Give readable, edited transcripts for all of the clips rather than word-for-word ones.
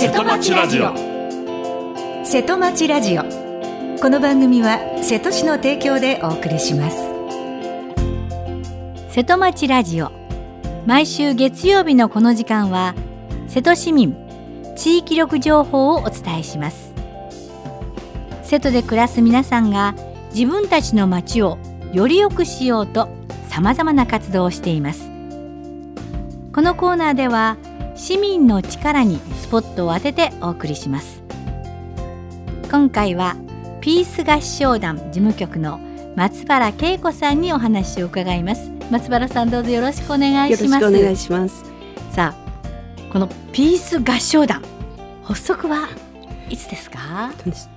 瀬戸町ラジオ。 瀬戸町ラジオ。この番組は瀬戸市の提供でお送りします。 瀬戸町ラジオ、毎週月曜日のこの時間は瀬戸市民地域力情報をお伝えします。瀬戸で暮らす皆さんが自分たちの町をより良くしようとさまざまな活動をしています。このコーナーでは市民の力にスポットを当ててお送りします。今回はピース合唱団事務局の松原恵子さんにお話を伺います。松原さん、どうぞよろしくお願いします。 よろしくお願いします。 さあ、このピース合唱団発足はいつですか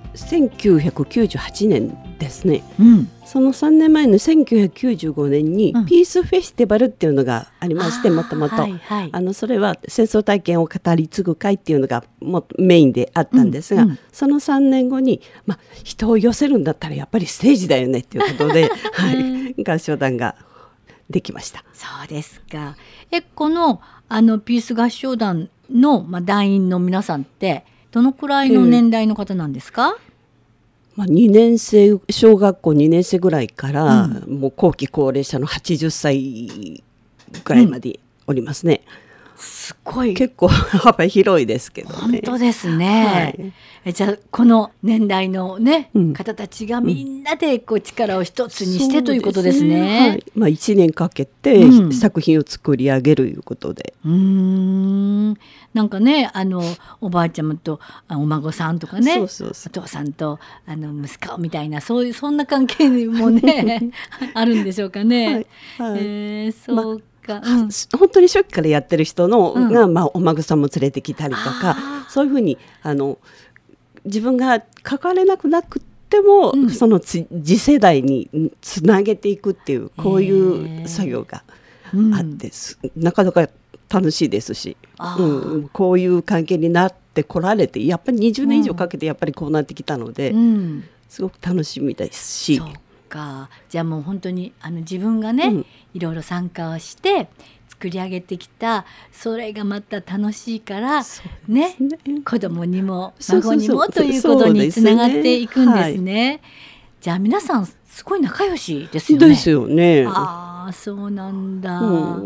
？1998年ですね、その3年前の1995年にピースフェスティバルっていうのがありまして、もともとそれは戦争体験を語り継ぐ会っていうのがメインであったんですが、その3年後に、人を寄せるんだったらやっぱりステージだよねっていうことで、合唱団ができました。 そうですか。このピース合唱団の、団員の皆さんってどのくらいの年代の方なんですか ？2年生、小学校2年生ぐらいから、もう後期高齢者の80歳ぐらいまでおりますね。 すごい。 結構幅広いですけどね。 本当ですね。じゃあこの年代の、方たちがみんなで力を一つにしてということですね。 1年かけて作品を作り上げるということで。 なんかね、おばあちゃまとお孫さんとかね、お父さんと息子みたいな、そんな関係もねあるんでしょうかね。そうか。 本当に初期からやってる人のが、お孫さんも連れてきたりとか、そういうふうに自分が関われなくなくても、その次世代につなげていくっていう、こういう作業があって、なかなか楽しいですし、こういう関係になってこられて、やっぱり20年以上かけてやっぱりこうなってきたので、すごく楽しみですし。 そうか。じゃあもう本当に自分がね、いろいろ参加をして作り上げてきた、それがまた楽しいからね、子供にも孫にもということにつながっていくんですね。じゃあ皆さんすごい仲良しですよね。 ですよね。 そうなんだ。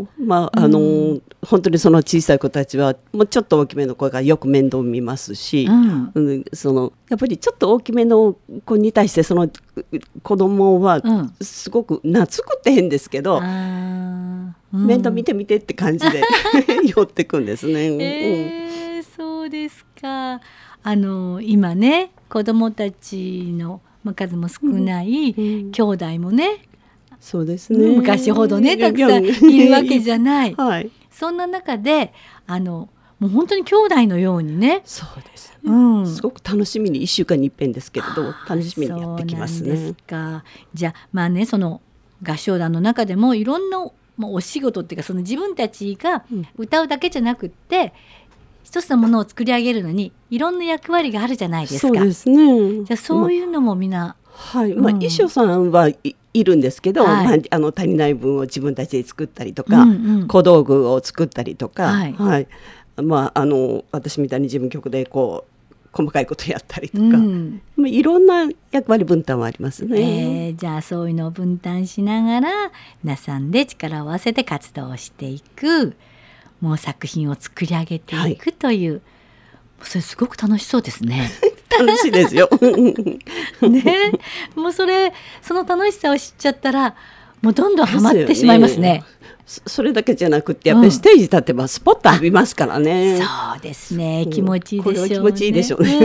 本当にその小さい子たちはもうちょっと大きめの子がよく面倒見ますし、やっぱりちょっと大きめの子に対してその子供はすごく懐くって変ですけど、面倒見てみてって感じで寄ってくんですね。 そうですか。今ね、子供たちの数も少ない、兄弟もね、 そうですね、 昔ほどねたくさんいるわけじゃない、そんな中でもう本当に兄弟のようにね。 そうですね、すごく楽しみに1週間に一遍ですけれど、楽しみにやってきますね。 そうなんですか。じゃあね、その合唱団の中でもいろんなお仕事っていうか、その自分たちが歌うだけじゃなくって、一つのものを作り上げるのにいろんな役割があるじゃないですか。 そうですね。 じゃあそういうのもみんな、 衣装さんはいるんですけど、足りない分を自分たちで作ったりとか、小道具を作ったりとか、私みたいに事務局で細かいことやったりとか、いろんな役割分担はありますね。 じゃあそういうのを分担しながら皆さんで力を合わせて活動していく、もう作品を作り上げていくという、それすごく楽しそうですね。 楽しいですよ。 ね、もうその楽しさを知っちゃったら、もうどんどんハマってしまいますね。 それだけじゃなくて、やっぱりステージ立てばスポッと浴びますからね。 そうですね、気持ちいいでしょうね。 これは気持ちいいでしょうね。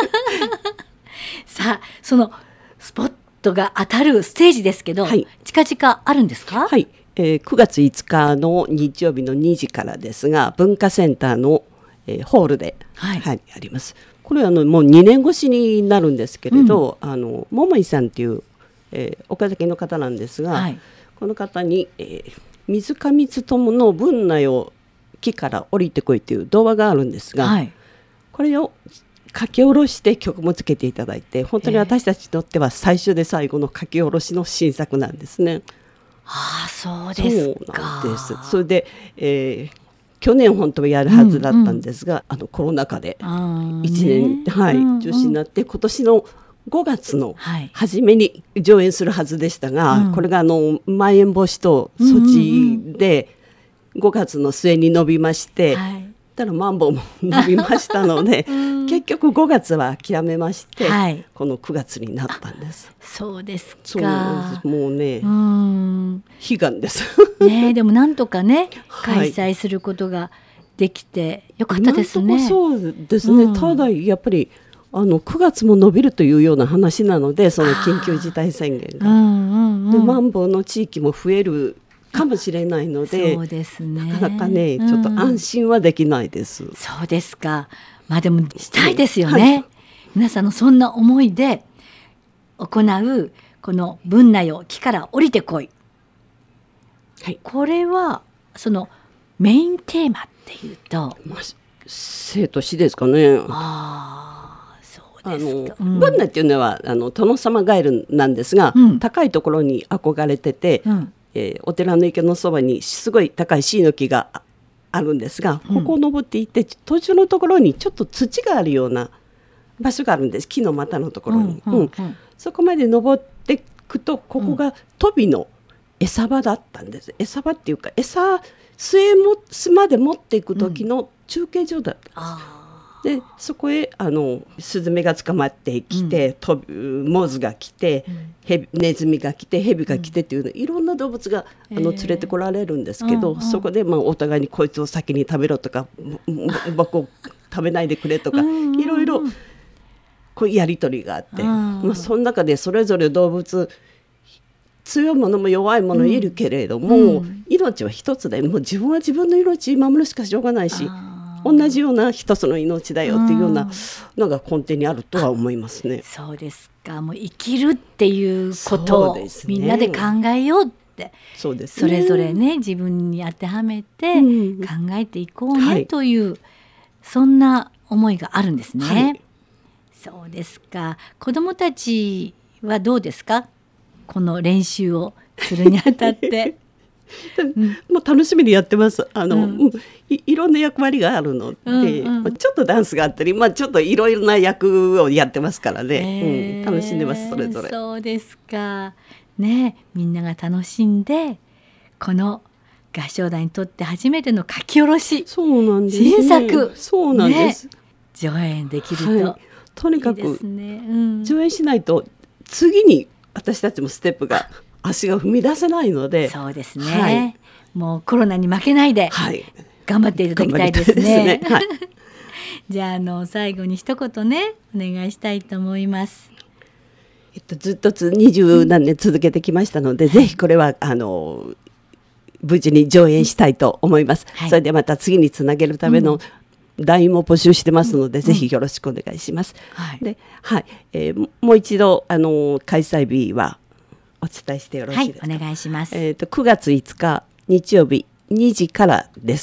さあ、そのスポットが当たるステージですけど、近々あるんですか ？9月5日の日曜日の2時からですが、文化センターの、ホールで、あります。これはもう2年越しになるんですけれど、桃井さんっていう、岡崎の方なんですが、この方に、水上勉の分内を木から降りてこいという童話があるんですが、これを書き下ろして曲もつけていただいて、本当に私たちにとっては最初で最後の書き下ろしの新作なんですね。 そうですか。 そうなんです。それで、 去年本当はやるはずだったんですが、コロナ禍で1年、中止になって、今年の5月の初めに上演するはずでしたが、これがまん延防止等措置で5月の末に伸びまして、ただマンボウも伸びましたので結局5月は諦めまして、この9月になったんです。 そうですか。 そうなんです。もうね、悲願ですね。でもなんとかね、開催することができてよかったですね。 そうですね、ただやっぱり9月も伸びるというような話なので、その緊急事態宣言が、でマンボウの地域も増えるかもしれないので、 そうですね、 なかなかねちょっと安心はできないです。 そうですか。でもしたいですよね、皆さんのそんな思いで行うこの文内を木から降りてこい、これはそのメインテーマっていうと、 生と死ですかね。文内っていうのは殿様ガエルなんですが、高いところに憧れてて、お寺の池のそばにすごい高い椎の木があるんですが、ここを登っていって途中のところにちょっと土があるような場所があるんです。木の股のところに、そこまで登っていくと、ここがトビの餌場だったんです。餌場っていうか餌末まで持っていく時の中継所だったんです。でそこへスズメが捕まってきて、モズが来て、ネズミが来て、ヘビが来てっていうの、いろんな動物が連れてこられるんですけど、そこでお互いにこいつを先に食べろとか僕を食べないでくれとか、いろいろこうやり取りがあって、その中でそれぞれ動物強いものも弱いものいるけれども、命は一つで、もう自分は自分の命守るしかしょうがないし、同じような一つの命だよっていうようなのが根底にあるとは思いますね。 そうですか。もう生きるっていうことをみんなで考えようって、そうですね、それぞれね自分に当てはめて考えていこうねという、そんな思いがあるんですね。そうですか。子どもたちはどうですか、この練習をするにあたってもう楽しみにやってます。いろんな役割があるので、ちょっとダンスがあったり、ちょっといろいろな役をやってますからね、楽しんでます、それぞれ。 そうですかね。みんなが楽しんで、この合唱団にとって初めての書き下ろし、 そうなんですね、 新作、 そうなんです、 上演できると、 とにかく上演しないと次に私たちもステップが足が踏み出せないので。 そうですね、もうコロナに負けないで頑張っていただきたいですね。じゃあ最後に一言ねお願いしたいと思います。 ずっと20何年続けてきましたので、ぜひこれは無事に上演したいと思います。それでまた次につなげるための団員も募集してますので、ぜひよろしくお願いします。で、もう一度開催日はお伝えしてよろしいですか。 お願いします。 9月5日日曜日2時からです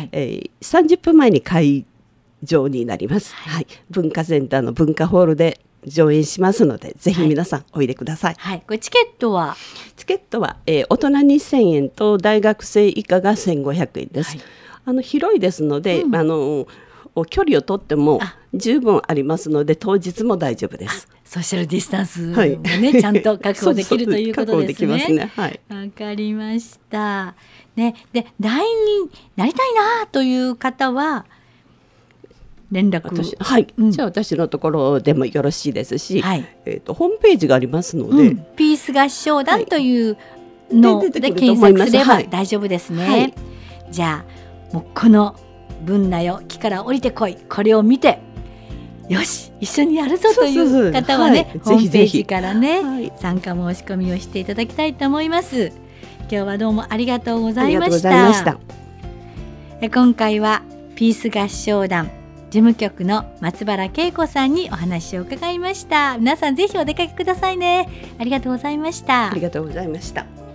。30分前に会場になります。文化センターの文化ホールで上演しますので、ぜひ皆さんおいでください。 これチケットは大人2000円と大学生以下が1500円です。広いですので、距離をとっても十分ありますので、当日も大丈夫です。 ソーシャルディスタンスもね、ちゃんと確保できるということですね。わかりました。で団員になりたいなという方は連絡じゃあ私のところでもよろしいですし、ホームページがありますので、 ピース合唱団というので検索すれば大丈夫ですね。じゃあもうこの文内を木から降りてこい、これを見てよし一緒にやるぞという方はね、ホームページからね参加申し込みをしていただきたいと思います。今日はどうもありがとうございました。今回はピース合唱団事務局の松原恵子さんにお話を伺いました。皆さんぜひお出かけくださいね。ありがとうございました。 ありがとうございました。